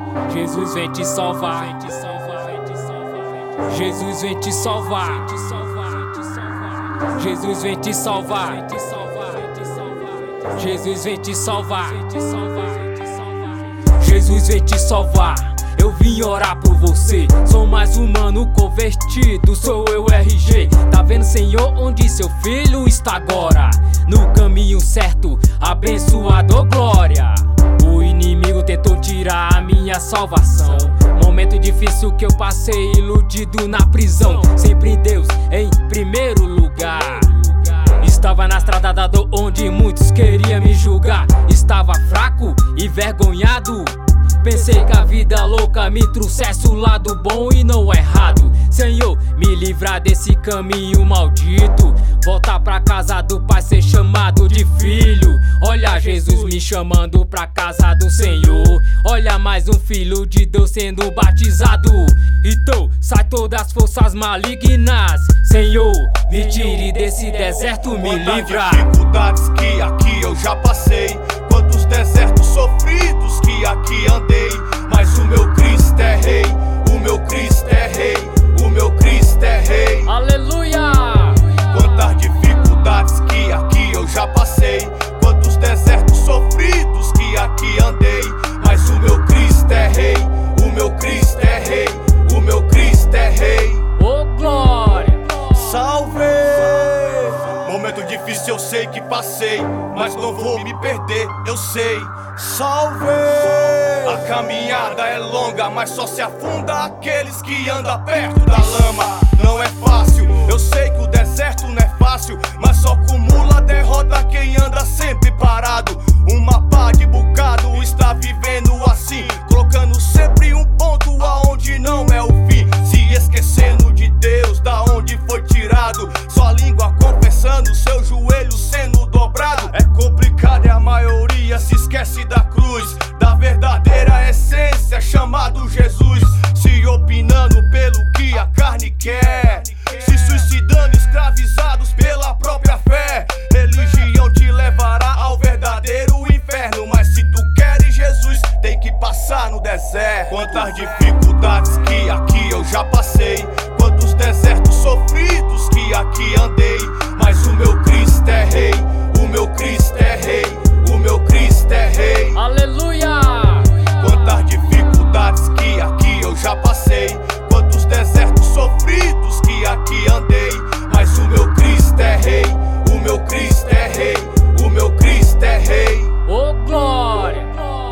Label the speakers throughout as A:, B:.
A: Jesus vem te salvar. Jesus vem te salvar. Jesus vem te salvar. Jesus vem te salvar. Jesus vem te salvar. Eu vim orar por você. Sou mais humano convertido, sou eu RG. Tá vendo, Senhor, onde seu filho está agora? No caminho certo, abençoado, glória. O inimigo tentou tirar a minha salvação. Momento difícil que eu passei, iludido na prisão. Sempre Deus em primeiro lugar. Estava na estrada da dor onde muitos queriam me julgar. Estava fraco e vergonhado. Pensei que a vida louca me trouxesse o lado bom e não errado. Senhor, me livrar desse caminho maldito. Voltar pra casa do Pai, ser chamado de filho. Olha Jesus me chamando pra casa do Senhor. Olha mais um filho de Deus sendo batizado. Então sai todas as forças malignas. Senhor, me tire desse deserto, me livra.
B: Dificuldades que aqui eu já passei, quantos desertos sofridos que aqui andei. Mas o meu Cristo é rei, o meu Cristo é rei, o meu Cristo é rei.
A: Aleluia!
B: Quantas dificuldades que aqui eu já passei, quantos desertos sofridos que aqui andei. Mas o meu Cristo é rei, o meu Cristo é rei, o meu Cristo é rei.
A: Oh glória!
B: Salve! Momento difícil eu sei que passei, mas não vou me perder, eu sei. Salve! A caminhada é longa, mas só se afunda aqueles que andam perto da lama. Não é fácil, eu sei que o deserto não é fácil, mas só acumula derrota quem anda sempre parado. Uma pá de bocado está vivendo assim, colocando sempre um ponto aonde não é o fim. Se esquecendo de Deus, da onde foi tirado, só língua confessando, seu joelho sendo dobrado. É complicado e a maioria se esquece da cruz, da verdadeira essência chamado Jesus. Se opinando pelo que a carne quer, se suicidando, escravizados pela própria fé. Religião te levará ao verdadeiro inferno, mas se tu queres Jesus, tem que passar no deserto. Quantas dificuldades que aqui eu já passei, quantos desertos sofridos que aqui andei. Mas o meu Cristo é rei, o meu Cristo é rei, o meu Cristo é rei.
A: Aleluia!
B: Quantas dificuldades que aqui eu já passei, quantos desertos sofridos que aqui andei. Mas o meu Cristo é rei, o meu Cristo é rei, o meu Cristo é rei.
A: Oh glória!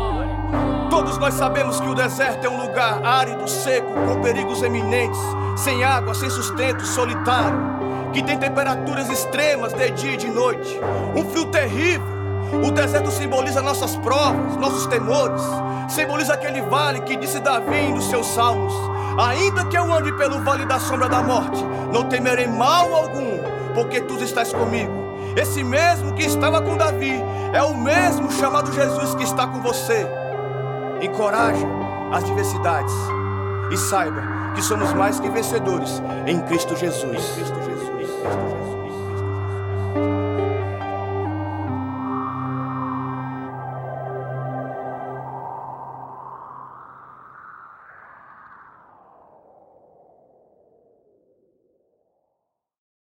B: Todos nós sabemos que o deserto é um lugar árido, seco, com perigos eminentes, sem água, sem sustento, solitário, que tem temperaturas extremas de dia e de noite, um frio terrível. O deserto simboliza nossas provas, nossos temores, simboliza aquele vale que disse Davi nos seus salmos: ainda que eu ande pelo vale da sombra da morte, não temerei mal algum, porque tu estás comigo. Esse mesmo que estava com Davi é o mesmo chamado Jesus que está com você. Encoraje as diversidades e saiba que somos mais que vencedores em Cristo Jesus.